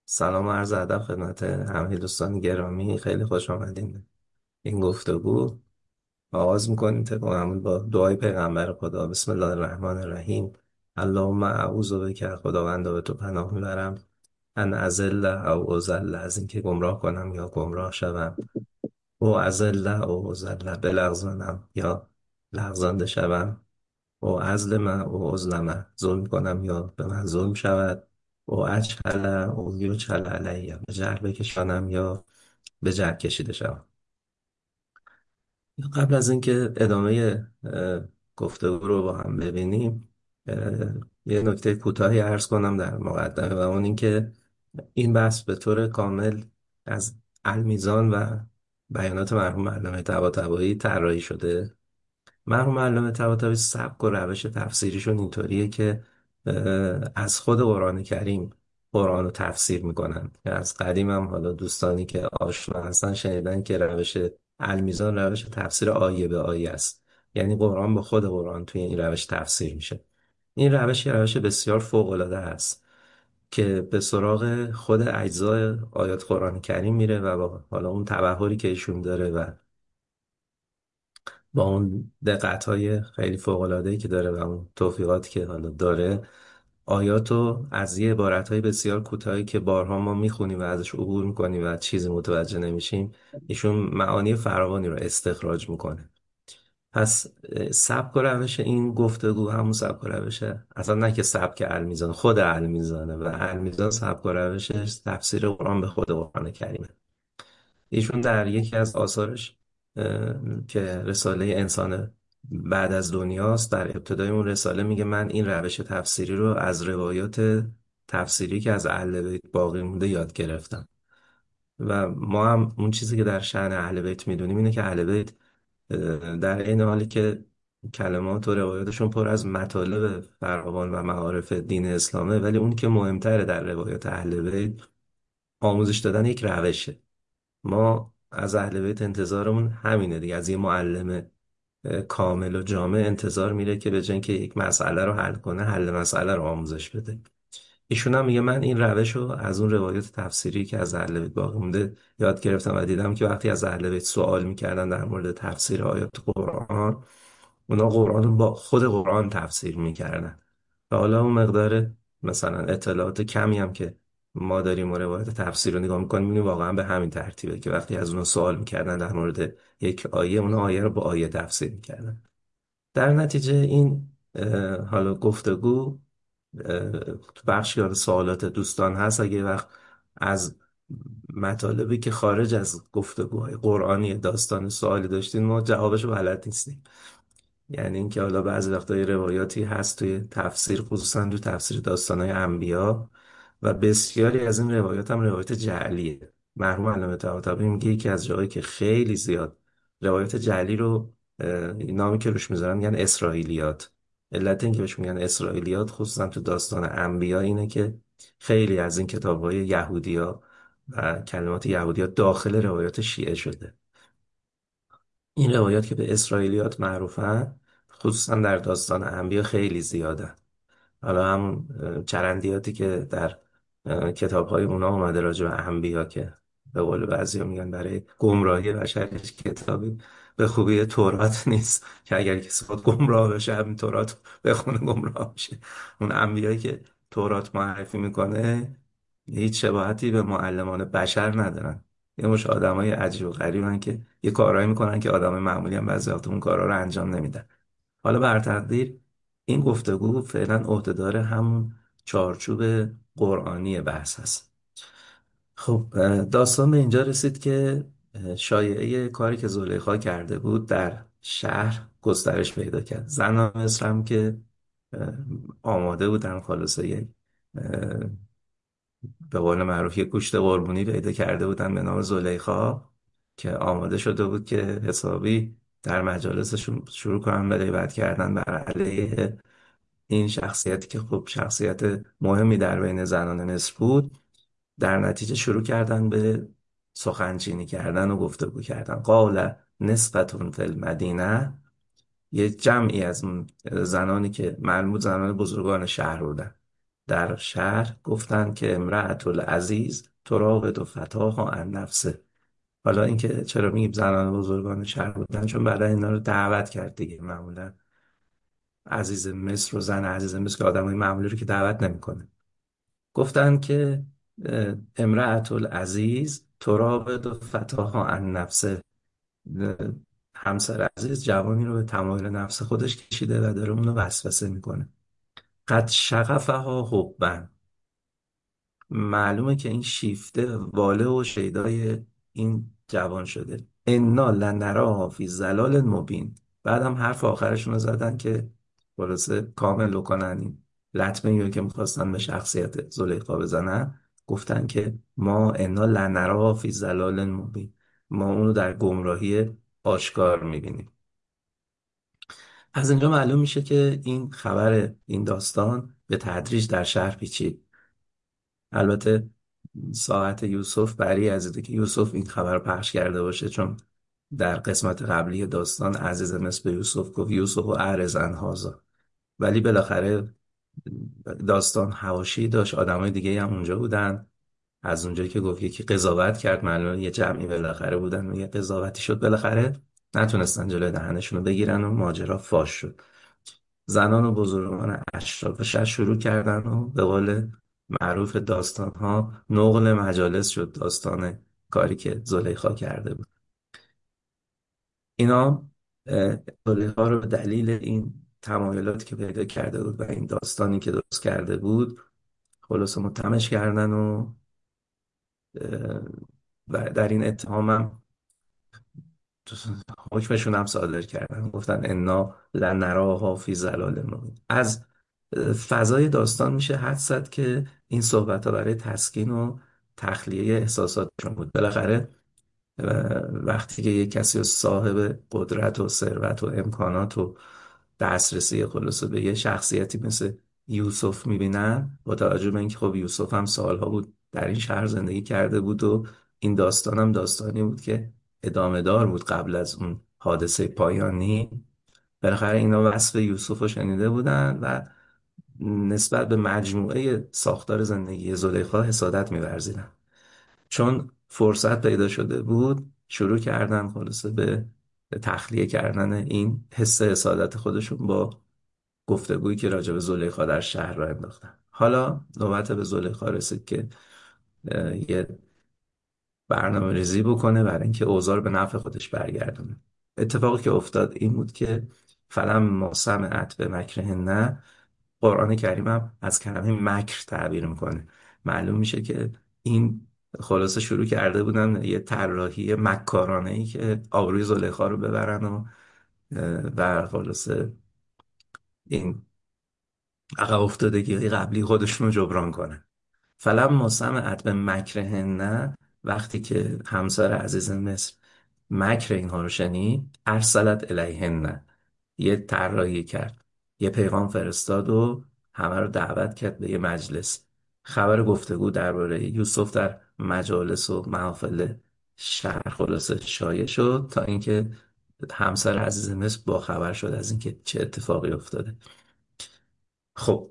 سلام و عرض ادب خدمت همه دوستان گرامی. خیلی خوش آمدین. این گفتگو آغاز میکنیم طبق معمول با دعای پیغمبر خدا. بسم الله الرحمن الرحیم. اللهم اعوذ بک، خداوندا به تو پناه میبرم، ان اضل او اضل، از اینکه گمراه کنم یا گمراه شوم، او اضل او اضل، بلغزانم یا لغزانده شوم، او ازلم او ازلم، ظلم کنم یا به من ظلم شود، او اجهل او یجهل علی، به جهل بکشانم یا به جهل کشیده شوم. قبل از اینکه ادامه گفتگو رو با هم ببینیم، اه، یه نکته کوتاهی عرض کنم در مقدمه، و اون اینکه این بحث به طور کامل از المیزان و بیانات مرحوم علامه طباطبایی طراحی شده. مرحوم علامه طباطبایی سبک و روش تفسیریشون اینطوریه که از خود قرآن کریم قرآن رو تفسیر میکنن. از قدیم هم حالا دوستانی که آشنا هستن شنیدن که روش المیزان روش تفسیر آیه به آیه است. یعنی قرآن به خود قرآن توی این روش تفسیر میشه. این روش یه روش بسیار فوق‌العاده است که به سراغ خود اجزای آیات قرآن کریم میره و با حالا اون تبحری که ایشون داره و با اون دقت‌های خیلی فوق‌العاده‌ای که داره و اون توفیقاتی که حالا داره، آیاتو از یه عبارتهای بسیار کوتاهی که بارها ما میخونیم و ازش عبور میکنیم و چیزی متوجه نمیشیم، ایشون معانی فراوانی رو استخراج میکنه. پس سبک و روش این گفتگو همون سبک و روشه، اصلا نه که سبک المیزان، خود المیزانه و المیزان سبک و روشش تفسیر قرآن به خود قرآن کریمه. ایشون در یکی از آثارش که رساله انسان بعد از دنیاست، در ابتدای اون رساله میگه من این روش تفسیری رو از روایات تفسیری که از اهل بیت باقی مونده یاد گرفتم. و ما هم اون چیزی که در شأن اهل بیت میدونیم اینه که اهل بیت در این حالی که کلمات و روایاتشون پر از مطالب فراوان و معارف دین اسلامه، ولی اون که مهمتره در روایات اهل بیت آموزش دادن یک روشه. ما از اهل بیت انتظارمون همینه دیگه، از یه معلم کامل و جامع انتظار میره که به جای اینکه یک مسئله رو حل کنه، حل مسئله رو آموزش بده. ایشون هم میگه من این روش رو از اون روایت تفسیری که از اهل بیت باقی مونده یاد گرفتم و دیدم که وقتی از اهل بیت سوال میکردن در مورد تفسیر آیات قرآن، اونا قرآن رو با خود قرآن تفسیر میکردن. و حالا اون مقدار مثلا اطلاعات کمی هم که ما داریم و روایت تفسیر رو نگاه میکنیم، میبینیم واقعا به همین ترتیبه که وقتی از اونها سوال میکردن در مورد یک آیه، اونها آیه رو با آیه تفسیر میکردن. در نتیجه این حالا گفتگو تو بخشی از سوالات دوستان هست، اگه یه وقت از مطالبی که خارج از گفتگوهای قرآنی داستان سوالی داشتین ما جوابشو بلد نیستیم. یعنی اینکه حالا بعضی وقتا یه روایاتی هست توی تفسیر، خصوصا تو تفسیر داستانهای انبیا، و بسیاری از این روایات هم روایت جعلیه. مرحوم علامه طباطبایی میگه یکی از جاهایی که خیلی زیاد روایت جعلی رو نامی که روش میذارن میگن اسرائیلیات. علت این که بهش میگن اسرائیلیات خصوصا تو داستان انبیا اینه که خیلی از این کتابهای یهودیا و کلمات یهودیا داخل روایات شیعه شده. این روایات که به اسرائیلیات معروفن خصوصا در داستان انبیا خیلی زیادن. حالا همون چرندیاتی که در کتاب های اونا اومده راجع به انبیا که به قول بعضی میگن برای گمراهی بشر هیچ کتابی به خوبی تورات نیست که اگر کسی خود گمراه بشه همین تورات رو بخونه گمراه میشه. اون انبیایی که تورات معرفی میکنه هیچ شباهتی به معلمان بشر ندارن. یه مش آدمای عجیب و غریبن که یه کارهایی میکنن که آدم معمولی هم بعضی وقت اون کارا رو انجام نمیدن. حالا بر تقدیر این گفتگو فعلا عهدهدار همون چارچوب قرآنی بحث هست. خب داستان به اینجا رسید که شایعه کاری که زلیخا کرده بود در شهر گسترش پیدا کرد. زنان مصر هم که آماده بودن خلاصه به قول معروف یک گوشت قربونی پیدا کرده بودن به نام زلیخا که آماده شده بود که حسابی در مجالسشون شروع کنن به غیبت کردن بر علیه این شخصیتی که خب شخصیت مهمی در بین زنان مصر بود. در نتیجه شروع کردن به سخنچینی کردن و گفتگو کردن. قال نسبتون فی المدینه، یه جمعی از اون زنانی که معلوم بود زنان بزرگان شهر بودن، در شهر گفتند که امرأة العزیز تراود فتاها عن نفسه. حالا اینکه چرا میگیم زنان بزرگان شهر بودن، چون بعدا اینا رو دعوت کرد دیگه. معمولا عزیز مصر و زن عزیز مصر که آدمای معمولی رو که دعوت نمیکنه. گفتن که امرأة العزیز تراود فتاها عن نفسه. اه، همسر عزیز جوانی رو به تمایل نفس خودش کشیده و داره اونو وسوسه میکنه. قد شغفها حبا. معلومه که این شیفته واله و شیدای این جوان شده. انا لنراها فی ضلال مبین. بعد هم حرف آخرشون رو زدن که خلاصه کامل کنن این لطمه رو که میخواستن به شخصیت زلیخا بزنن. گفتن که ما انا لنراها فی ضلال مبین، ما اونو در گمراهی آشکار میبینیم. از اینجا معلوم میشه که این خبر، این داستان به تدریج در شهر پیچید. البته ساعت یوسف بری از اینه که یوسف این خبر رو پخش کرده باشه، چون در قسمت قبلی داستان عزیز مصر به یوسف گفت یوسف و اعرض عن هذا. ولی بالاخره داستان حواشی داشت، آدمای دیگه هم اونجا بودن. از اونجایی که گفت یکی قضاوت کرد، معلومه یه جمعی بالاخره بودن و یه قضاوتی شد، بالاخره نتونستن جلوی دهنشون رو بگیرن و ماجرا فاش شد. زنان و بزرگان اشراف شهر شروع کردن و به قول معروف داستان ها نقل مجالس شد داستان کاری که زلیخا کرده بود. اینا زلیخا رو به دلیل این تمایلاتی که پیدا کرده بود و این داستانی که درست کرده بود خلاصه متهمش کردن اه، و در این اتهام هم حکمشون هم صادر کردن. گفتن انا لنراها فی ضلال مبین. از فضای داستان میشه حدس زد که این صحبت ها برای تسکین و تخلیه احساساتشون بود. بالاخره وقتی که یک کسی رو صاحب قدرت و ثروت و امکانات و دسترسی خلاصه به یه شخصیتی مثل یوسف میبینن، با توجه به اینکه خب یوسف هم سالها بود در این شهر زندگی کرده بود و این داستان هم داستانی بود که ادامه دار بود قبل از اون حادثه پایانی. بالاخره اینا وصف یوسف رو شنیده بودن و نسبت به مجموعه ساختار زندگی زلیخا حسادت می‌ورزیدن. چون فرصت پیدا شده بود شروع کردن خلاصه به تخلیه کردن این حس حسادت خودشون با گفتگویی که راجع به زلیخا در شهر را انداختن. حالا نوبت به زلیخا رسید که یه برنامه ریزی بکنه برای اینکه اوضاع رو به نفع خودش برگردونه. اتفاقی که افتاد این بود که فلما سمعت به مکرهن، قرآن کریم هم از کلمه مکر تعبیر میکنه. معلوم میشه که این خلاصه شروع کرده بودن یه طراحی مکارانه ای که آبروی زلیخا رو ببرن و خلاصه این عقب افتادگی قبلی خودشون رو جبران کنن. فلما سمعت به مکرهن، وقتی که همسر عزیز مصر مکر اینها رو شنید، ارسلت الیهن، یه طراحی کرد، یه پیغام فرستاد و همه رو دعوت کرد به یه مجلس. خبر گفتگو درباره یوسف در مجالس و محافل شهر خلاصه شایع شد تا اینکه همسر عزیز مصر با خبر شد از اینکه چه اتفاقی افتاده. خب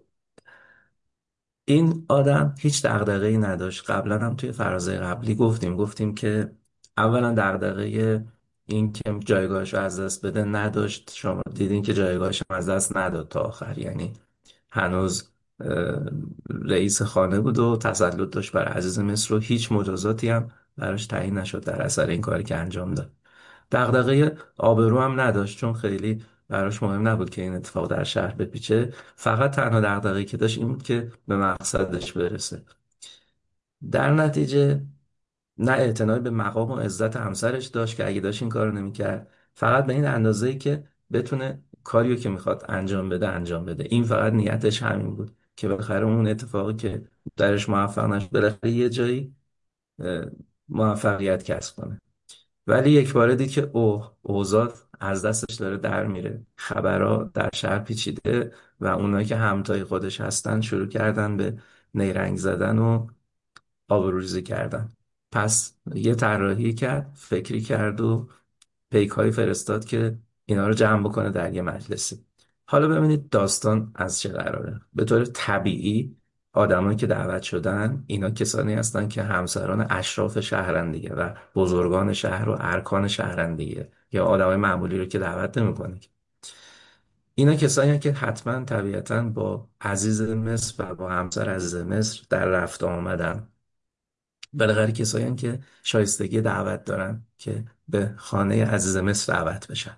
این آدم هیچ دغدغه‌ای نداشت. قبلا هم توی فرازهای قبلی گفتیم که اولا دغدغه این که جایگاهش رو از دست بده نداشت. شما دیدین که جایگاهش هم از دست نداد تا آخر، یعنی هنوز اه، رئیس خانه بود و تسلط داشت بر عزیز مصر و هیچ مجازاتی هم براش تعیین نشد در اثر این کاری که انجام داد. دغدغه آبرو هم نداشت، چون خیلی براش مهم نبود که این اتفاق در شهر بپیچه. فقط تنها دغدغه‌ای که داشت این بود که به مقصدش برسه. در نتیجه نه اعتنایی به مقام و عزت همسرش داشت که اگه داشت این کارو نمیکرد، فقط به این اندازه‌ای که بتونه کاریو که میخواد انجام بده انجام بده. این فقط نیتش همین بود که بالاخره اون اتفاقی که درش موفق نشد بالاخره یه جایی اه، موفقیت کسب کنه. ولی یک باره دید که اوضاع از دستش داره در میره. خبرها در شهر پیچیده و اونایی که همتای خودش هستن شروع کردن به نیرنگ زدن و آبروریزی کردن. پس یه طراحی کرد، فکری کرد و پیک‌هایی فرستاد که اینا رو جمع بکنه در یه مجلسی. حالا ببینید داستان از چه قراره. به طور طبیعی آدمایی که دعوت شدن اینا کسانی هستن که همسران اشراف شهرن دیگه و بزرگان شهر و ارکان شهرن دیگه، یا آدمای معمولی رو که دعوت نمیکنه. اینا کسایی هستن که حتما طبیعتا با عزیز مصر و با همسر عزیز مصر در رفت آمدن. بالاخره کسایی هستن که شایستگی دعوت دارن که به خانه عزیز مصر دعوت بشن.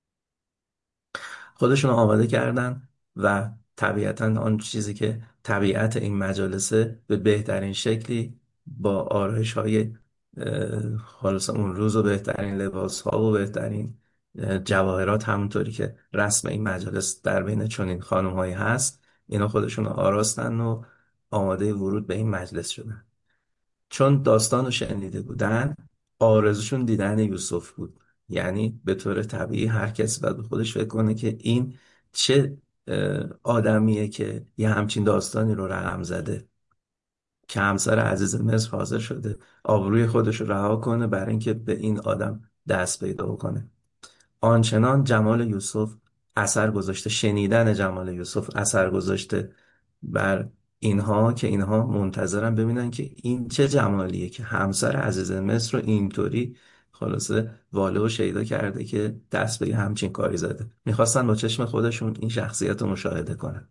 خودشون رو آماده کردن و طبیعتا آن چیزی که طبیعت این مجالسه به بهترین شکلی با آرایش های خلاص اون روز و بهترین لباس ها و بهترین جواهرات، همونطوری که رسم این مجالس در بین چنین خانم هایی هست، اینا خودشون رو آراستن و آماده ورود به این مجلس شدن. چون داستان رو شنیده بودن، آرزوشون دیدن یوسف بود. یعنی به طور طبیعی هر کسی باید به خودش فکر کنه که این چه آدمیه که یه همچین داستانی رو رقم زده، که همسر عزیز مصر حاضر شده آبروی خودش رو رها کنه برای اینکه به این آدم دست پیدا کنه. آنچنان جمال یوسف اثر گذاشته، شنیدن جمال یوسف اثر گذاشته بر اینها که اینها منتظرن ببینن که این چه جمالیه که همسر عزیز مصر رو اینطوری خلاصه واله و شیدا کرده که دست به یه همچین کاری زده. میخواستن با چشم خودشون این شخصیت رو مشاهده کنن.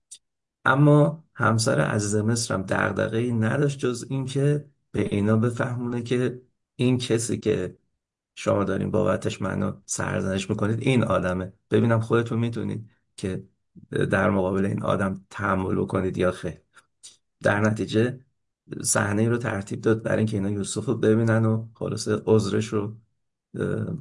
اما همسر عزیز مصر هم دغدغه‌ای نداشت جز این که به اینا بفهمونه که این کسی که شما دارین بابتش منو سرزنش میکنید این آدمه، ببینم خودتون میتونید که در مقابل این آدم تحمل بکنید یا خیر. در نتیجه صحنه رو ترتیب داد برای اینکه اینا یوسف رو ببینن و خلاصه عذرش رو اه،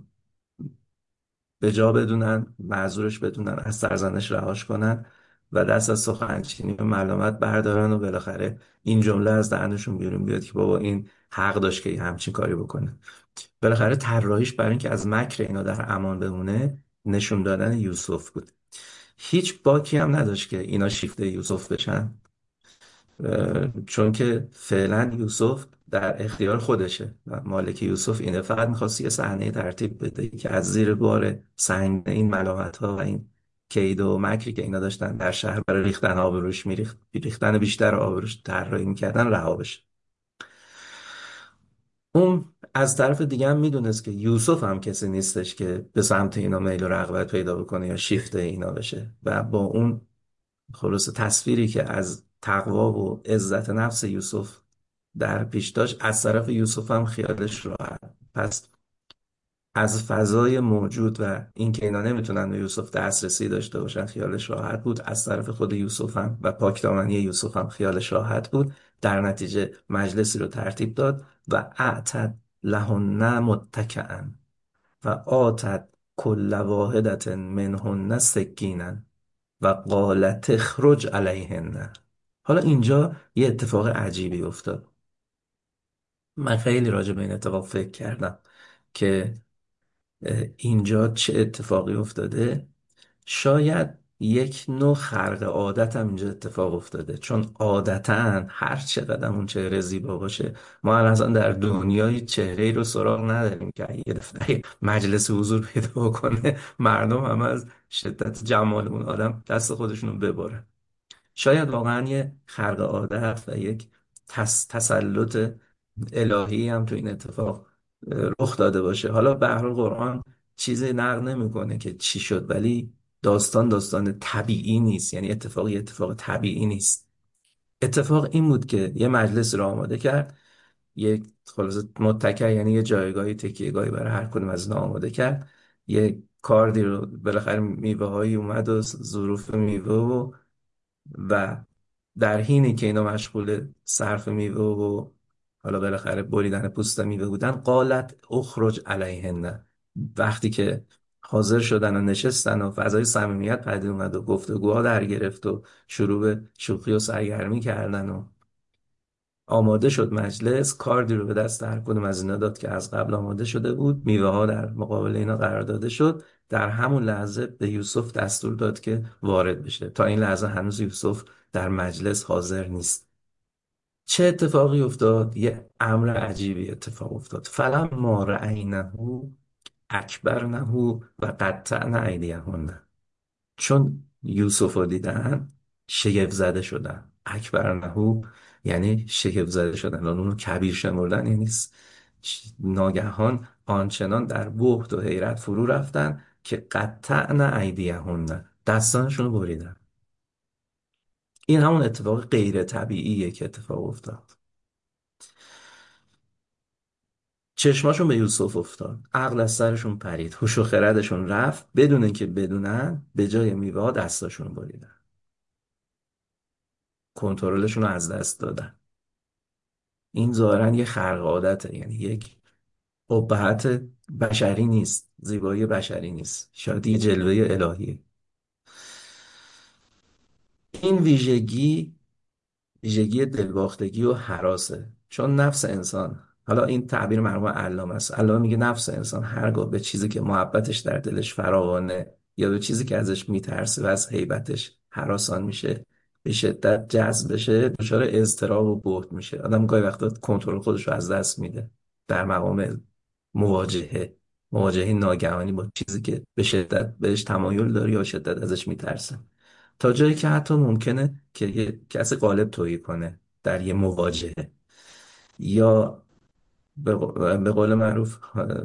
به جا بدونن، معذورش بدونن، از سرزنش رهاش کنن و دست از سخنچینی و ملامت بردارن و بالاخره این جمله از دهنشون بیرون بیاد که بابا این حق داشت که یه همچین کاری بکنه. بالاخره طراحیش برای اینکه از مکر اینا در امان بمونه نشون دادن یوسف بود. هیچ باکی هم نداشت که اینا شیفته یوسف بشن، چون که فعلا یوسف در اختیار خودشه و مالک یوسف اینه. فقط میخواست یه صحنه ترتیب بده که از زیر بار سنگ این ملامت ها و این کید و مکری که اینا داشتن در شهر برای ریختن آبروش ریختن بیشتر آبروش طراحی میکردن رها بشه. اون از طرف دیگه هم میدونست که یوسف هم کسی نیستش که به سمت اینا میل و رغبت پیدا بکنه یا شیفته اینا بشه، و با اون خلاصه تصویری که از تقوا و عزت نفس یوسف در پیش داشت، از طرف یوسف هم خیالش راحت. پس از فضای موجود و اینکه اینا نمیتونن به یوسف دسترسی داشته باشن خیالش راحت بود، از طرف خود یوسف هم و پاکدامنی یوسف هم خیالش راحت بود. در نتیجه مجلسی رو ترتیب داد و اعتد لهن متکئا و آتت کل واحدت منهن سکینا و قالت اخرج علیهن. حالا اینجا یه اتفاق عجیبی افتاد. من خیلی راجع به این اتفاق فکر کردم که اینجا چه اتفاقی افتاده. شاید یک نوع خرق عادت هم اینجا اتفاق افتاده، چون عادتا هر چقدر اون چهره زیبا باشه، ما اصلا در دنیای چهره ای رو سراغ نداریم که یه دفعه مجلس حضور پیدا بکنه مردم هم از شدت جمال اون آدم دست خودشون رو ببرن. شاید واقعا یه خرق عادت و یک تسلط الهی هم تو این اتفاق رخ داده باشه. حالا به هر حال قرآن چیزی نقل نمیکنه که چی شد، ولی داستان طبیعی نیست، یعنی اتفاق طبیعی نیست. اتفاق این بود که یه مجلس رو آماده کرد، یک خلاصه متکر یعنی یه جایگاهی تکیهگاهی برای هر کدوم از اینا آماده کرد. یه کاردی رو بالاخره میوه هایی اومد و ظروف میوه و در حینی که اینا مشغول صرف میوه و حالا بالاخره بریدن پوست میوه بودن، قالت اخرج علیهن. وقتی که حاضر شدن و نشستن و فضای صمیمیت پدید اومد و گفتگوها در گرفت و شروع به شوخی و سرگرمی کردن و آماده شد مجلس، کاردی رو به دست هر کدوم از اینا داد که از قبل آماده شده بود، میوه ها در مقابل اینا قرار داده شد. در همون لحظه به یوسف دستور داد که وارد بشه. تا این لحظه هنوز یوسف در مجلس حاضر نیست. چه اتفاقی افتاد؟ یه امر عجیبی اتفاق افتاد. فلما رأینه اکبرنه و قطعن ایدیهن. چون یوسف رو دیدن شگفت زده شدن. اکبرنهو یعنی شگفت زده شدن، اونو کبیر شمردن یعنی ناگهان آنچنان در بهت و حیرت فرو رفتن که قطعن ایدیهن، دستانشون رو بریدن. این همون اتفاق غیر طبیعیه که اتفاق افتاد. چشماشون به یوسف افتاد، عقل از سرشون پرید، هوش و خردشون رفت، بدون اینکه بدونن به جای میوه ها دستاشون رو بریدن، کنترلشون رو از دست دادن. این ظاهرا یه خرق عادته، یعنی یک ابهت بشری نیست، زیبایی بشری نیست، شاید یه جلوه الهیه. این ویژگی دلباختگی و هراسه، چون نفس انسان، حالا این تعبیر مرحوم علامه است، علامه میگه نفس انسان هرگاه به چیزی که محبتش در دلش فراوانه یا به چیزی که ازش میترسه و از هیبتش هراسان میشه، به شدت جذب بشه، دچار اضطراب و بهت میشه. آدم گاهی وقتا کنترل خودش رو از دست میده در مقام مواجهه ناگهانی با چیزی که به شدت بهش تمایل داری یا شدت ازش میترسه، تا جایی که حتی ممکنه که یه کسی قالب تویی کنه در یه مواجهه، یا به قول معروف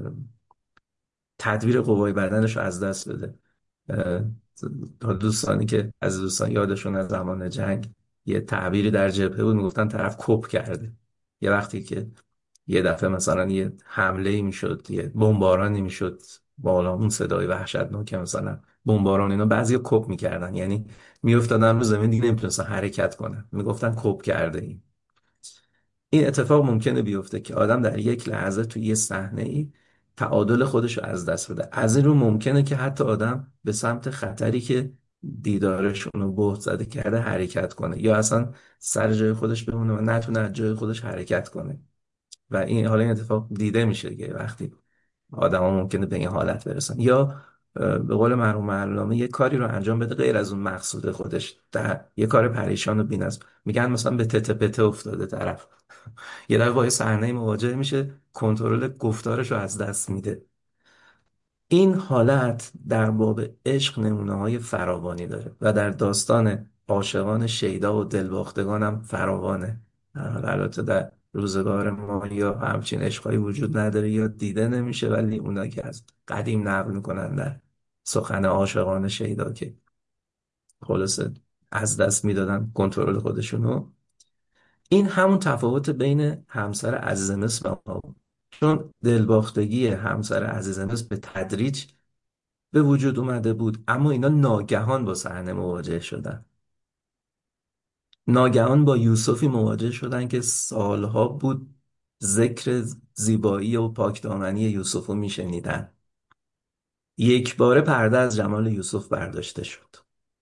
تدبیر قوای بدنش رو از دست بده. اه، دوستانی که از دوستان یادشون از زمان جنگ یه تعبیری در جبهه بود، میگفتن طرف کپ کرده. یه وقتی که یه دفعه مثلا یه حمله ای میشد، یه بمبارانی میشد، بالا اون صدای وحشتناک مثلا بمباران، اینا بعضیا کپ میکردن، یعنی میافتادن رو زمین دیگه نمیتونستن حرکت کنن، میگفتن کپ کرده ای. این اتفاق ممکنه بیفته که آدم در یک لحظه توی یه صحنه ای تعادل خودش رو از دست بده. از این رو ممکنه که حتی آدم به سمت خطری که دیدارشون رو بهت زده کرده حرکت کنه، یا اصلا سر جای خودش بمونه و نتونه از جای خودش حرکت کنه. و این حالا این اتفاق دیده میشه که وقتی آدما ممکنه به این حالت برسن، یا به قول مرحوم علامه یه کاری رو انجام بده غیر از اون مقصود خودش، در یه کار پریشان و بی‌نظم، میگن مثلا به تته پته افتاده طرف، یه دفعه با یه صحنه مواجه میشه، کنترل گفتارش رو از دست میده. این حالت در باب عشق نمونه های فراوانی داره و در داستان عاشقان شیدا و دلباختگان هم فراوانه. البته در روزگار ما یا همچین عشقایی وجود نداره یا دیده نمیشه، ولی اونا که از قدیم نقل میکنن در سخن عاشقان شیدا که خلاصه از دست میدادن کنترل خودشونو. این همون تفاوت بین همسر عزیز مصر و ما بود. چون دلباختگی همسر عزیز مصر به تدریج به وجود اومده بود، اما اینا ناگهان با صحنه مواجه شدن، ناگهان با یوسفی مواجه شدن که سالها بود ذکر زیبایی و پاکدامنی یوسف رو میشنیدن. یک باره پرده از جمال یوسف برداشته شد،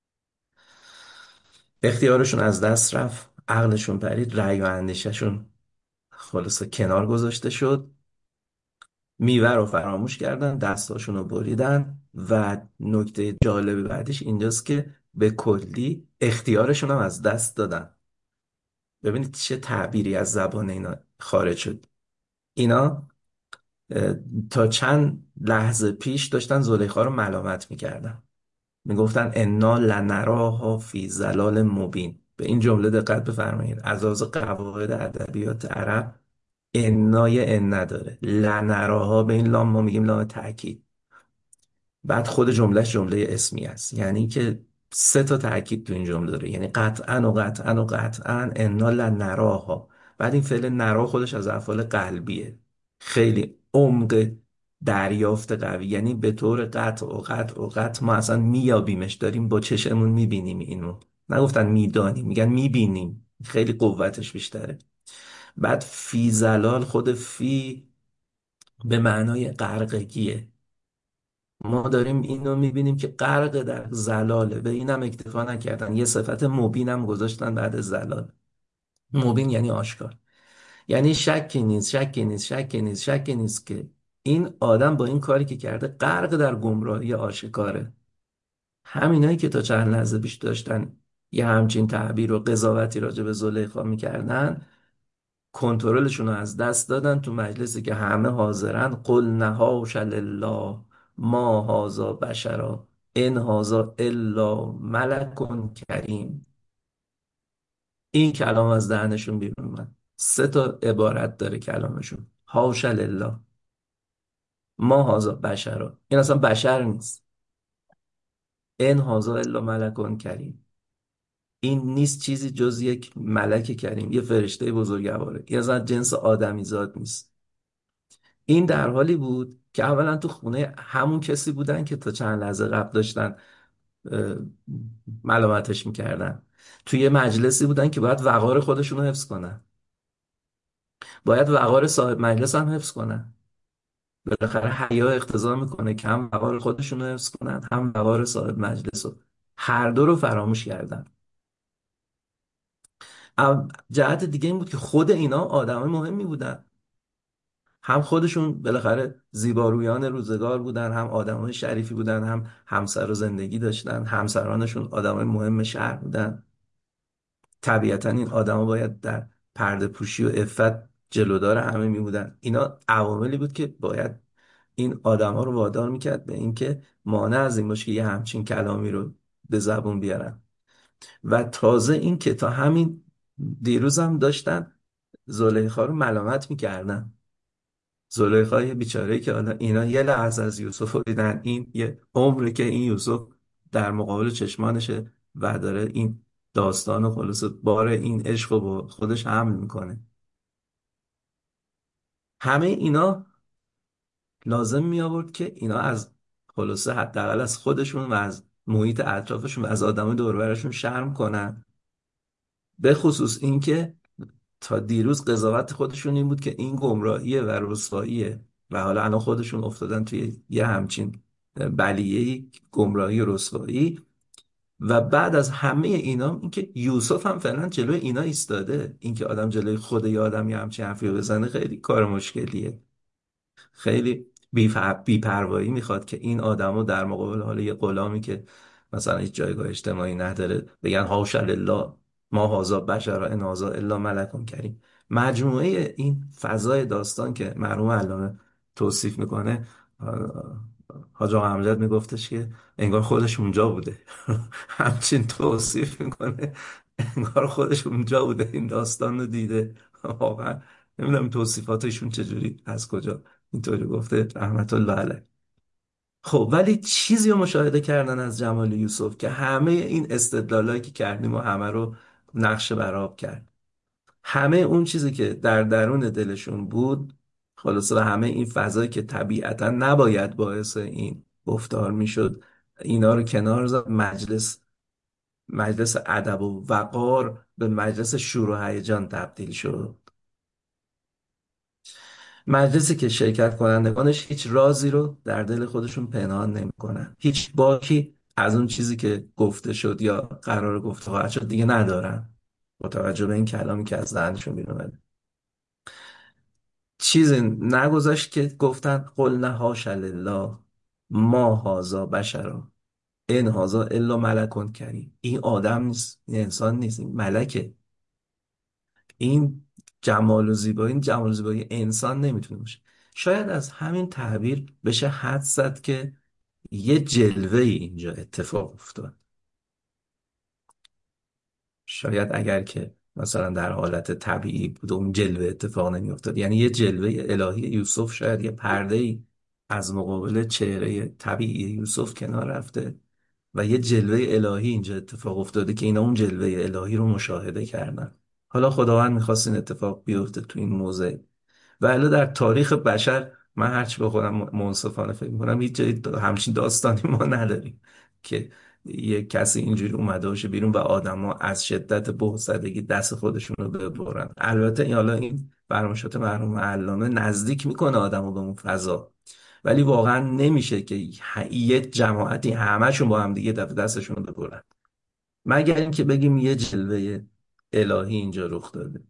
اختیارشون از دست رفت، عقلشون پرید، رأی و اندیششون خلاصه کنار گذاشته شد، میوه رو فراموش کردن، دستاشون رو بریدن. و نکته جالب بعدش اینجاست که به کلی اختیارشون هم از دست دادن. ببینید چه تعبیری از زبان اینا خارج شد. اینا اه، تا چند لحظه پیش داشتن زلیخا رو ملامت میکردن، میگفتن انا لنراها فی ضلال مبین. به این جمله دقت بفرمایید، از لحاظ قواعد ادبیات عرب انای ان نداره، لنراها به این لام ما میگیم لام تأکید، بعد خود جملهش جمله اسمی است، یعنی که سه تا تأکید تو این جمله داره، یعنی قطعا و قطعا و قطعا انا لنراها. بعد این فعل نرا خودش از افعال قلبیه، خیلی عمق دریافت قوی، یعنی به طور قطع و قطع و قطع ما اصلا میابیمش، داریم با چشمون میبینیم اینو، نگفتن میدانیم، میگن میبینیم، خیلی قوتش بیشتره. بعد فی زلال، خود فی به معنای غرقگیه، ما داریم اینو میبینیم که غرق در زلاله. به اینم اکتفا نکردن، یه صفت مبینم گذاشتن بعد زلال. مبین یعنی آشکار، یعنی شکی نیست، شکی نیست، شکی نیست، شکی نیست که این آدم با این کاری که کرده غرق در گمراهی آشکاره. همینایی که تا چند لحظه پیش داشتن یه همچین تعبیر و قضاوتی راجع به زلیخا میکردن، کنترلشون رو از دست دادن تو مجلسی که همه حاضرن. قل نهاش لله ما هازا بشرا، ان هازا الا ملک کریم. این هازا الا ملک کریم. این کلام از دهنشون بیرون اومد. سه تا عبارت داره کلامشون: حاش لله، ما هذا بشرا. این اصلا بشر نیست. ان هذا الا ملک کریم. این نیست چیزی جز یک ملک کریم، یه فرشته بزرگواره. این اصلا جنس آدمی زاد نیست. این در حالی بود که اولا تو خونه همون کسی بودن که تا چند لحظه قبل داشتن اه، ملامتش میکردن. توی یه مجلسی بودن که باید وقار خودشون رو حفظ کنن، باید وقار صاحب مجلس هم حفظ کنن. بالاخره حیا اقتضا میکنه که هم وقار خودشون رو حفظ کنن، هم وقار صاحب مجلس رو. هر دو رو فراموش کردن. جهت دیگه این بود که خود اینا آدمای مهمی بودن. هم خودشون بالاخره زیبارویان روزگار بودن، هم آدمای شریفی بودن، هم همسر و زندگی داشتن، همسرانشون آدمای مهم شهر بودن. طبیعتا این آدما باید در پرده پوشی و عفت جلودار همه می بودن. اینا عواملی بود که باید این آدما رو وادار میکرد به اینکه مانع از این باشه که یه همچین کلامی رو به زبون بیارن. و تازه این که تا همین دیروز هم داشتن زلیخا رو ملامت میکردن. زلیخای بیچاره که حالا اینا یه لحظه از یوسف رو دیدن، این یه عمره که این یوسف در مقابل چشمانشه و داره این داستان و خلاص بار این عشق رو با خودش حمل میکنه. همه اینا لازم می آورد که اینا از خلاصه حداقل از خودشون و از محیط اطرافشون و از آدم دور و برشون شرم کنن. به خصوص اینکه تا دیروز قضاوت خودشون این بود که این گمراهیه و رسواییه و حالا الان خودشون افتادن توی یه همچین بلیه‌ای، گمراهی و رسوایی. و بعد از همه اینا اینکه یوسف هم فعلا جلوی اینا ایستاده. اینکه آدم جلوی خود یه آدم یه همچین حرفی رو بزنه خیلی کار مشکلیه. خیلی بی‌پروایی میخواد که این آدمو در مقابل حال یه غلامی که مثلا هیچ جایگاه اجتماعی نداره بگن حاش لله، ما هذا بشر ان هذا الا ملک کریم. مجموعه این فضای داستان که مرحوم علامه توصیف میکنه، حاج آقا امجد میگفتش که انگار خودش اونجا بوده. همچین توصیف میکنه انگار خودش اونجا بوده، این داستان رو دیده. واقعا نمیدونم توصیفاتشون چجوری از کجا اینطوری گفته، رحمت الله علیه. خب ولی چیزی رو مشاهده کردن از جمال یوسف که همه این استدلالایی که کردیم و همه رو نقشه برآب کرد. همه اون چیزی که در درون دلشون بود خلاصه و همه این فضایی که طبیعتا نباید باعث این گفتار میشد، اینا رو کنار زد. مجلس ادب و وقار به مجلس شور و هیجان تبدیل شد. مجلسی که شرکت کنندگانش هیچ رازی رو در دل خودشون پنهان نمیکنن، هیچ باکی از اون چیزی که گفته شد یا قرار گفته خواهد شد دیگه ندارن، با توجه به این کلامی که از ذهنشون بیرون اومده. چیزی نگذاشت که گفتن قلنا حاش لله، ما هذا بشرا ان هذا الا ملک کریم. این آدم نیست، این انسان نیست، این ملکه. این جمال و زیبایی، این جمال و زیبایی انسان نمیتونه باشه. شاید از همین تعبیر بشه حد زد که یه جلوه اینجا اتفاق افتاد. شاید اگر که مثلا در حالت طبیعی بود اون جلوه اتفاق نمی افتاد، یعنی یه جلوه الهی یوسف، شاید یه پرده ای از مقابل چهره طبیعی یوسف کنار رفته و یه جلوه الهی اینجا اتفاق افتاده که اینا اون جلوه الهی رو مشاهده کردن. حالا خداوند میخواست این اتفاق بیفته تو این موضع. و الا در تاریخ بشر من هرچی به خودم منصفانه فکر میکنم هیچ جای همچین داستانی ما نداریم که یه کسی اینجوری اومده باشه بیرون و آدما از شدت بهت دست خودشون رو ببرن. البته این حالا این فرمایشات مرحوم علامه نزدیک میکنه آدمو به اون فضا، ولی واقعا نمیشه که یه جماعتی همشون با هم دیگه دستشون رو ببرن، مگر اینکه بگیم یه جلوه الهی اینجا رخ داده.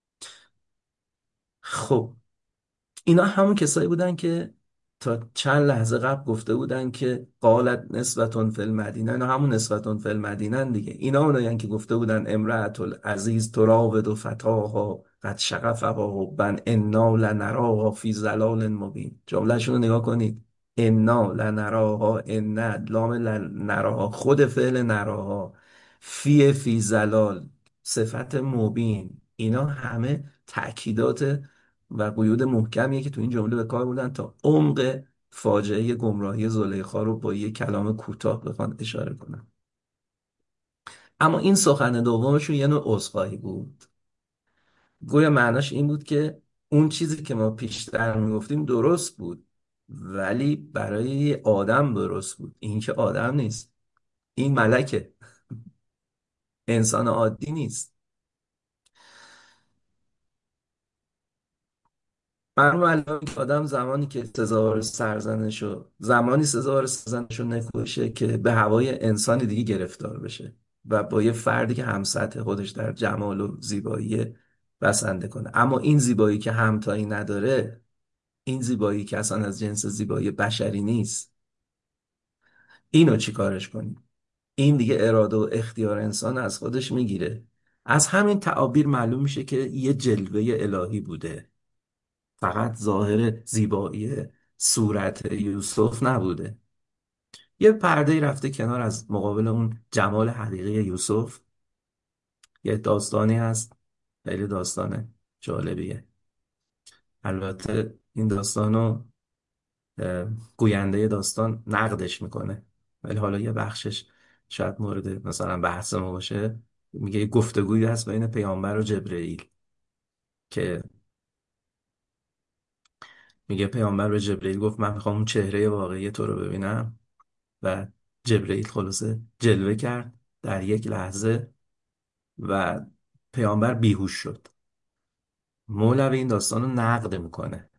خب اینا همون کسایی بودن که تا چند لحظه قبل گفته بودن که قالت نسبتون فی المدینه. اینا همون نسبتون فی المدینه دیگه. اینا اونایی که گفته بودن امرأة العزیز تراود فتاها قد شغفها حبا انا لنراها فی ضلال مبین. جملهشون رو نگاه کنید: انا لنراها، ان لام لنراها خود فعل نراها، فی ضلال، صفت مبین، اینا همه تأکیدات و قیود محکمیه که تو این جمله به کار بردن تا عمق فاجعه گمراهی زلیخا رو با یه کلام کوتاه بخوان اشاره کنن. اما این سخن دومشون یه نوع عذرخواهی بود. گویا معناش این بود که اون چیزی که ما پیشتر میگفتیم درست بود، ولی برای یه آدم درست بود. این که آدم نیست، این ملکه، انسان عادی نیست. معلوم الان که آدم زمانی که سزاوار سرزنش رو نکوشه که به هوای انسانی دیگه گرفتار بشه و با یه فردی که همسطح خودش در جمال و زیبایی بسنده کنه. اما این زیبایی که همتایی نداره، این زیبایی که اصلا از جنس زیبایی بشری نیست، اینو چی کارش کنیم؟ این دیگه اراده و اختیار انسان از خودش میگیره. از همین تعابیر معلوم میشه که یه جلوه الهی بوده، فقط ظاهر زیبایی صورت یوسف نبوده. یه پرده رفته کنار از مقابل اون جمال حقیقی یوسف. یه داستانی هست، خیلی داستانه جالبیه. البته این داستانو اه، گوینده داستان نقدش میکنه، ولی حالا یه بخشش شاید مورد مثلا بحث ما باشه. میگه یه گفتگویی هست بین پیامبر و جبرئیل که میگه پیامبر به جبرئیل گفت من میخوام اون چهره واقعی تو رو ببینم، و جبرئیل خلاصه جلوه کرد در یک لحظه و پیامبر بیهوش شد. مولوی این داستان رو نقد میکنه،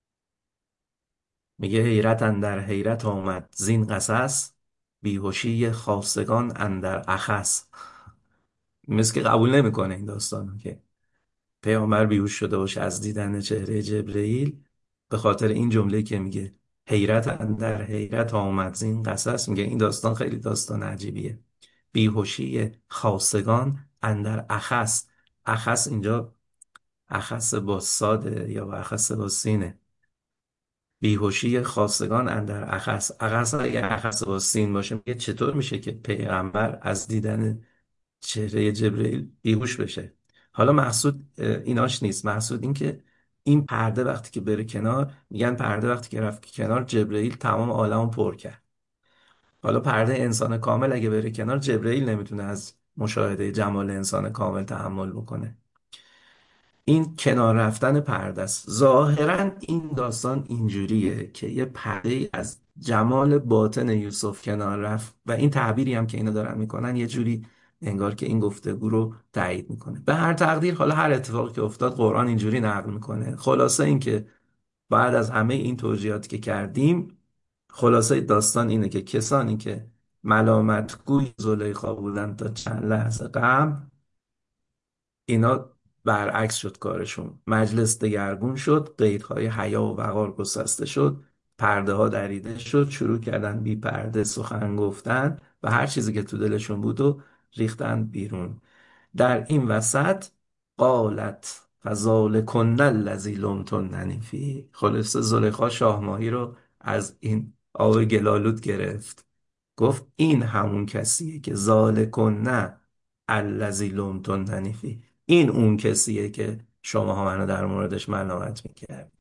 میگه حیرت اندر حیرت آمد زین قصص، بیهوشی خاصگان اندر اخس. مثل که قبول نمیکنه این داستان که پیامبر بیهوش شده باشه از دیدن چهره جبرئیل. به خاطر این جمله که میگه حیرت اندر حیرت آمد زین قصص، میگه این داستان خیلی داستان عجیبیه. بیهوشی خاصگان اندر اخس. اخس اینجا اخس با ساده یا اخس با سینه. بیهوشی خاصگان اندر اخس. اخس اگه اخس با سین باشه، میگه چطور میشه که پیغمبر از دیدن چهره جبرئیل بیهوش بشه؟ حالا مقصود ایناش نیست، مقصود این که این پرده وقتی که بره کنار، میگن پرده وقتی که رفت کنار جبرئیل تمام عالمو پر کرد. حالا پرده انسان کامل اگه بره کنار، جبرئیل نمیتونه از مشاهده جمال انسان کامل تحمل بکنه. این کنار رفتن پرده است. ظاهرا این داستان اینجوریه که یه پرده ای از جمال باطن یوسف کنار رفت و این تعبیری هم که اینا دارن میکنن یه جوری انگار که این گفتگو رو تایید میکنه. به هر تقدیر، حالا هر اتفاقی که افتاد قرآن اینجوری نقل میکنه. خلاصه این که بعد از همه این توضیحاتی که کردیم، خلاصه داستان اینه که کسانی که ملامت گوی زلیخا بودن تا چند لحظه قبل، اینا برعکس شد کارشون. مجلس دگرگون شد، قیدهای حیا و وقار گسسته شد، پرده ها دریده شد، شروع کردن بی پرده سخن گفتن و هر چیزی که تو دلشون بود و ریختن بیرون. در این وسط قالت فذلکن الذی لمتننی فیه. خلاصه زلیخا شاهماهی رو از این آب گلالود گرفت، گفت این همون کسیه که ذالکن الذی لمتننی فیه، این اون کسیه که شما منو در موردش ملامت میکرد.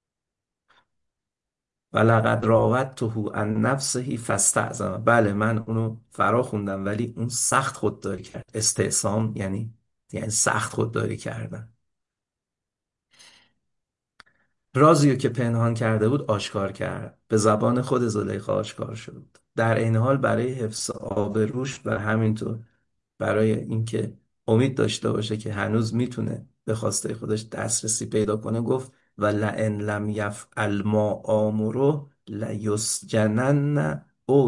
ولقد راودته عن نفسه فاستعصم. بله من اونو فرا خوندم، ولی اون سخت خودداری کرد. استعصام یعنی سخت خودداری کردن. رازی که پنهان کرده بود آشکار کرد، به زبان خود زلیخا آشکار شد. در این حال برای حفظ آبروش و همینطور برای اینکه امید داشته باشه که هنوز میتونه به خواسته خودش دسترسی پیدا کنه، گفت و لئن لم یفعل ما آمره لیسجنن او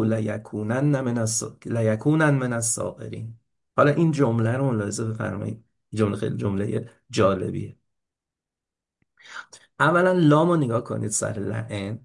لیکونن من الساغرین. حالا این جمله رو ملاحظه بفرمایید، این جمله خیلی جمله جالبیه. اولا لام رو نگاه کنید سر لئن.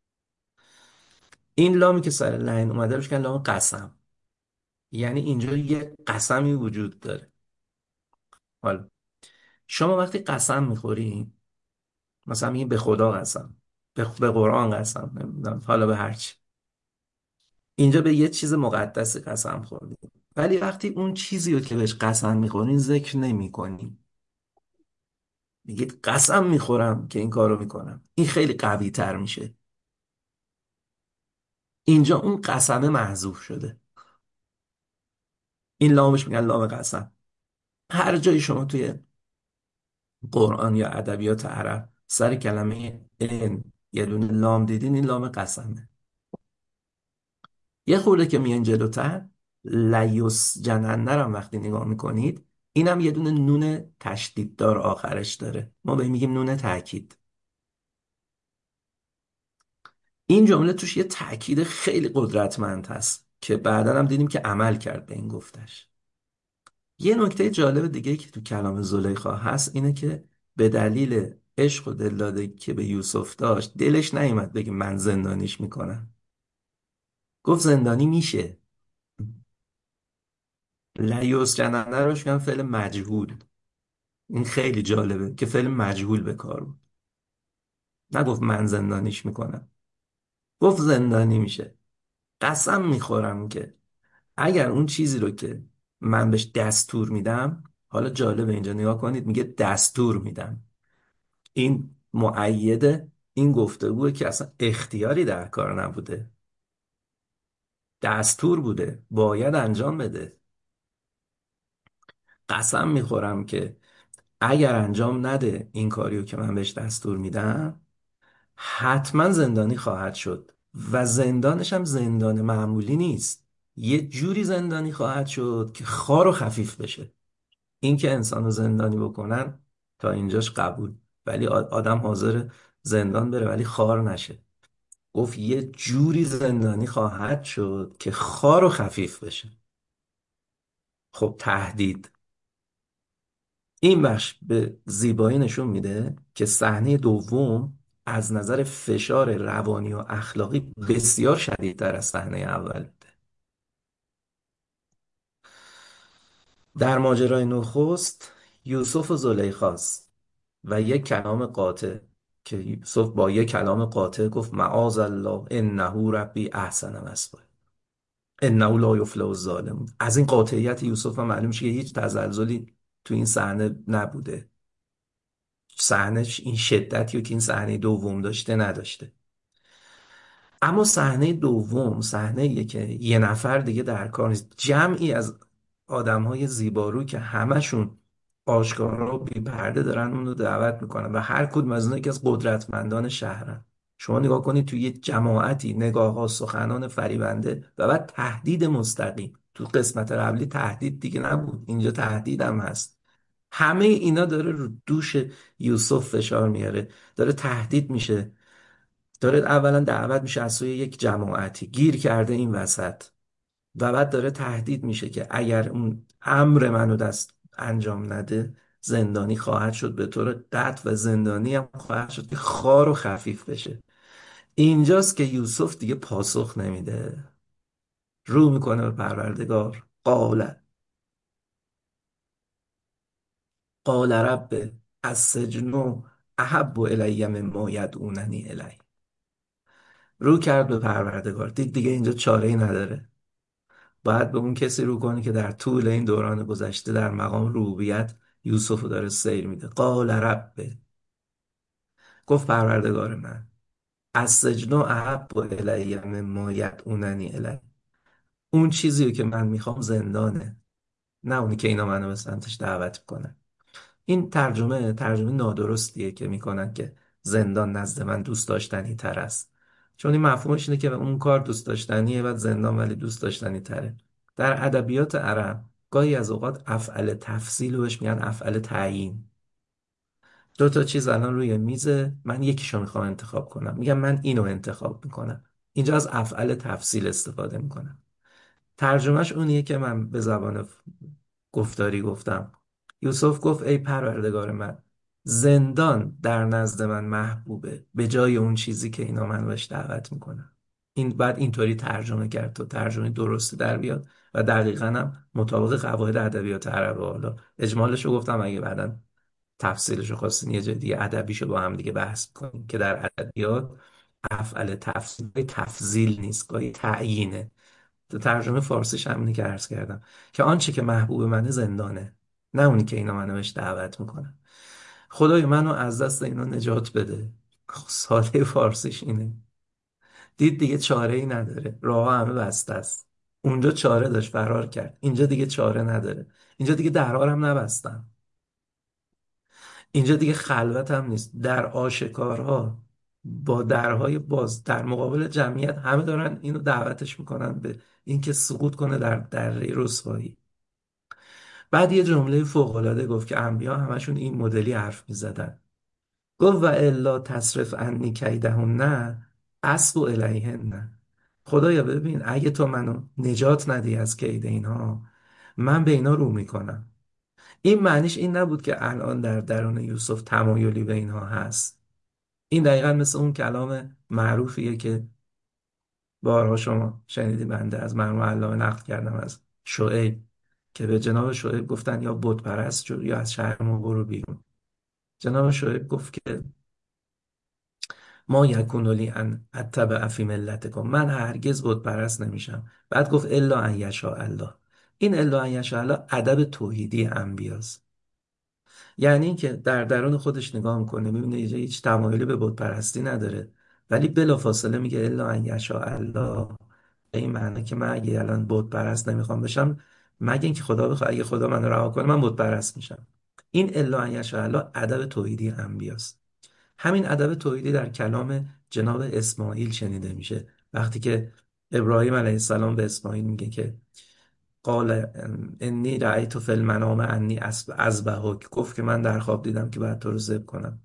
این لامی که سر لئن اومده روش که لام قسم، یعنی اینجا یه قسمی وجود داره. حالا شما وقتی قسم میخوری، مثلا میگی به خدا قسم، به قرآن قسم، نمیدونم حالا به هر چی، اینجا به یه چیز مقدسی قسم خوردی. ولی وقتی اون چیزی رو که بهش قسم میخورین ذکر نمیکنی، میگید قسم میخورم که این کارو میکنم، این خیلی قوی تر میشه. اینجا اون قسمه محذوف شده. این لامش میگن لام قسم. هر جایی شما توی قرآن یا ادبیات عرب سر کلمه ان یه دونه لام دیدین، این لام قسمه. یه خورده که میان جلوتر، لیوس جنن نرم وقتی نگاه میکنید، اینم یه دونه نون تشدید دار آخرش داره، ما به این میگیم نون تاکید. این جمله توش یه تاکید خیلی قدرتمند هست که بعدا هم دیدیم که عمل کرد به این گفتش. یه نکته جالب دیگه که تو کلام زلیخا هست اینه که به دلیل عشق و دلدادگی که به یوسف داشت، دلش نیومد بگه من زندانیش میکنم، گفت زندانی میشه. لیوس جننده روش میگن فعل مجهول. این خیلی جالبه که فعل مجهول به کار بود. نگفت من زندانیش میکنم، گفت زندانی میشه. قسم میخورم که اگر اون چیزی رو که من بهش دستور میدم، حالا جالبه اینجا نگاه کنید، میگه دستور میدم. این مؤیده این گفتگوه که اصلا اختیاری در کار نبوده، دستور بوده، باید انجام بده. قسم میخورم که اگر انجام نده این کاریو که من بهش دستور میدم، حتما زندانی خواهد شد و زندانش هم زندان معمولی نیست، یه جوری زندانی خواهد شد که خار و خفیف بشه. این که انسانو زندانی بکنن تا اینجاش قبول، ولی آدم حاضر زندان بره ولی خار نشه. گفت یه جوری زندانی خواهد شد که خار و خفیف بشه. خب تهدید. این بخش به زیبایی نشون میده که صحنه دوم از نظر فشار روانی و اخلاقی بسیار شدیدتر از صحنه اول بوده. در ماجرای نخست یوسف و زلیخاست و یک کلام قاطع که یوسف با یک کلام قاطع گفت معاذ الله انه ربی احسن مثوای انه لا یفلح الظالمون. از این قاطعیت یوسف هم معلوم میشه که هیچ تزلزلی تو این صحنه نبوده. صحنه این شدتی رو که این صحنه دوم داشته نداشته. اما صحنه دوم صحنه ایه که یه نفر دیگه در کار نیست، جمعی از آدمهای زیبارو که همشون آشکارا و بی پرده دارن اون رو دعوت میکنن و هر کدوم از اونها یکی از قدرتمندان شهرن. شما نگاه کنید توی یه جماعتی نگاه ها سخنان فریبنده و بعد تهدید مستقیم. تو قسمت قبلی تهدید دیگه نبود، اینجا تهدید هم هست. همه اینا داره رو دوش یوسف فشار میاره، داره تهدید میشه، داره اولا دعوت میشه از سوی یک جماعتی گیر کرده این وسط و بعد داره تهدید میشه که اگر اون امر منو دست انجام نده زندانی خواهد شد به طور قطع و زندانی هم خواهد شد که خار و خفیف بشه. اینجاست که یوسف دیگه پاسخ نمیده، رو میکنه به پروردگار. قال رب السجن احب الی مما یدعوننی الی. رو کرد به پروردگار، دید دیگه اینجا چاره ای نداره، باید به اون کسی رو کنه که در طول این دوران گذشته در مقام ربوبیت یوسف رو داره سیر میده. قال رب، گفت پروردگار من، السجن احب الی مما یدعوننی الی، اون چیزی رو که من میخوام زندانه، نه اونی که اینا منو به سمتش دعوت کنن. این ترجمه نادرستیه که میکنن که زندان نزد من دوست داشتنی تر است، چون این مفهومش اینه که اون کار دوست داشتنیه و زندان ولی دوست داشتنی تره. در ادبیات عرب گاهی از اوقات افعل تفضیل رو بهش میگن افعل تعیین. دو تا چیز الان روی میزه، من یکیشو میخوام انتخاب کنم، میگم من اینو انتخاب میکنم، اینجا از افعل تفضیل استفاده میکنم. ترجمهش اونیه که من به زبان گفتاری گفتم. یوسف گفت ای پروردگار من، زندان در نزد من محبوبه به جای اون چیزی که اینا من بهش دعوت میکنن. این بعد اینطوری ترجمه کرد تا ترجمه درستی در بیاد و دقیقا هم مطابق قواعد ادبیات عربه. حالا اجمالش رو گفتم، اگه بعدا تفصیلش رو خواستین یه جای دیگه ادبیشو با هم دیگه بحث کنیم که در ادبیات افعل تفضیل تفضیل نیست، گاهی تعیینه ترجمه فارسیش همینی که عرض کردم، که آنچه که محبوب منه زندانه، نه اونی که اینا منو بهش دعوت میکنن. خدای منو از دست اینا نجات بده. ساده فارسیش اینه. دید دیگه چاره ای نداره، راه همه بسته است. اونجا چاره داشت، فرار کرد. اینجا دیگه چاره نداره. اینجا دیگه درها رو هم نبستن. اینجا دیگه خلوت هم نیست، در آشکارها با درهای باز در مقابل جمعیت همه دارن اینو دعوتش میکنن به اینکه سقوط کنه در دره رسوایی. بعد یه جمله فوق العاده گفت که انبیا همشون این مدلی حرف میزدن. گفت و الا تصرف عنی کیدهن اصب الیهن. خدایا ببین اگه تو منو نجات ندی از کید اینها، من به اینا رو میکنم. این معنیش این نبود که الان در درون یوسف تمایلی به اینها هست. این دقیقا مثل اون کلام معروفیه که بارها شما شنیدی، بنده از مرحوم علامه نقل کردم از شعیب، که به جناب شعیب گفتن یا بت پرست شو یا از شهر ما برو بیرون. جناب شعیب گفت که ما یکون لی ان اتبع فی ملتکم، من هرگز بت پرست نمیشم. بعد گفت الا ان یشاء الله. این الا ان یشاء الله ادب توحیدی انبیاست. یعنی اینکه در درون خودش نگاه میکنه میبینه اینجا هیچ تمایلی به بت پرستی نداره، ولی بلافاصله میگه الا ان یشاء الله. به این معنی که من اگه الان بت پرست نمیخوام بشم، مگه اینکه خدا بخواد، اگه خدا منو رها کنه من بت پرست میشم. این الا ان یشاء الله ادب توحیدی انبیاست. همین ادب توحیدی در کلام جناب اسماعیل شنیده میشه، وقتی که ابراهیم علیه السلام به اسماعیل میگه که قال انی رأیت فی المنام انی اذبحک، گفت که من در خواب دیدم که باید تو رو ذبح کنم.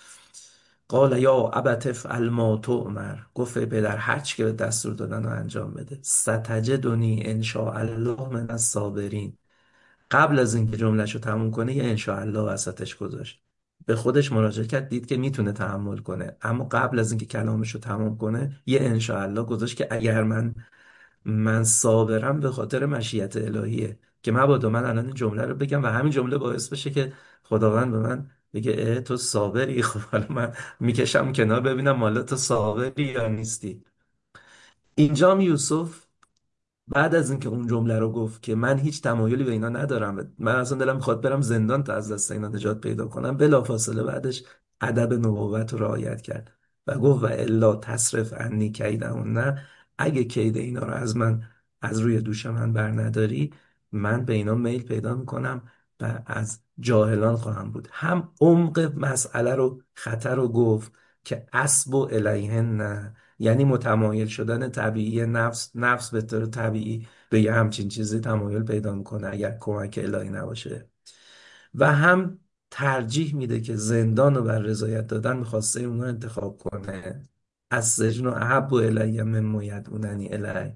قال یا ابت افعل ما تؤمر، گفت ای پدر هر چی که به دستور دادن رو انجام بده. ستجدنی ان شاء الله من الصابرین. قبل از اینکه جملهشو تموم کنه یه ان شاء الله وسطش گذاشت. به خودش مراجعه کرد، دید که میتونه تحمل کنه، اما قبل از اینکه کلامشو تموم کنه یه ان شاء الله گذاشت که اگر من صابرم به خاطر مشیت الهیه، که مبادا من الان این جمله رو بگم و همین جمله باعث بشه که خداوند به من بگه اه تو صابری. خب حالا من میکشم کنار ببینم مالا تو صابری یا نیستی. اینجام یوسف بعد از اینکه اون جمله رو گفت که من هیچ تمایلی به اینا ندارم و من اصلا دلم میخواد برم زندان تا از دست اینا نجات پیدا کنم، بلافاصله بعدش ادب نبوت رو رعایت کرد و گفت و الا تصرف عنی کیدهن. اگه کید اینا رو از من، از روی دوش من بر نداری، من به اینا میل پیدا میکنم و از جاهلان خواهم بود. هم عمق مسئله رو، خطر رو گفت که اسب الیهن، یعنی متمایل شدن طبیعی نفس به طور طبیعی به یه همچین چیزی تمایل پیدا میکنه اگر کمک الهی نباشه. و هم ترجیح میده که زندان رو بر رضایت دادن میخواسته اونو انتخاب کنه. از سجن و احب الی مما یدعوننی الی.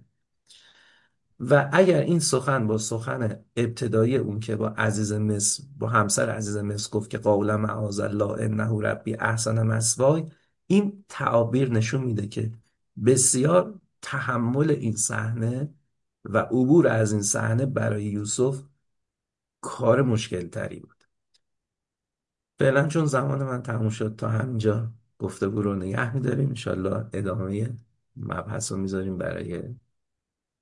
و اگر این سخن با سخن ابتدایی اون که با عزیز مصر، با همسر عزیز مصر گفت که قولا معاذ الله انه ربی احسن مثوای، این تعابیر نشون میده که بسیار تحمل این صحنه و عبور از این صحنه برای یوسف کار مشکل تری بود. فعلا چون زمان من تموم شد تا همینجا گفتگو رو نگه می‌داریم، انشالله ادامه مبحث رو میذاریم برای